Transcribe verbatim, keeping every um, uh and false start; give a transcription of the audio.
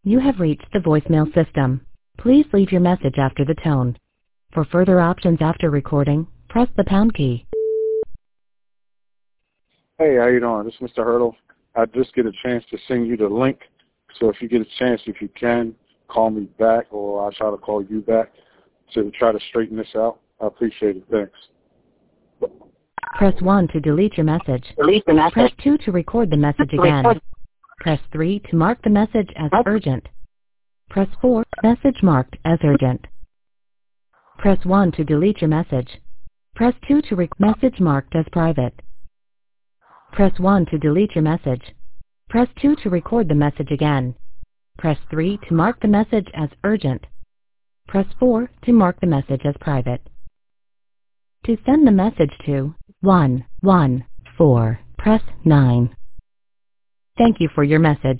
You have reached the voicemail system. Please leave your message after the tone. For further options after recording, press the pound key. Hey, how you doing? This is Mister Hurdle. I just get a chance to send you the link. So if you get a chance, if you can, call me back or I'll try to call you back to try to straighten this out. I appreciate it. Thanks. Press one to delete your message. Delete the message. Press two to record the message again. Press three to mark the message as urgent. Press four, message marked as urgent. Press one to delete your message. Press two to rec- message marked as private. Press one to delete your message. Press two to record the message again. Press three to mark the message as urgent. Press four to mark the message as private. To send the message to one one four, press nine. Thank you for your message.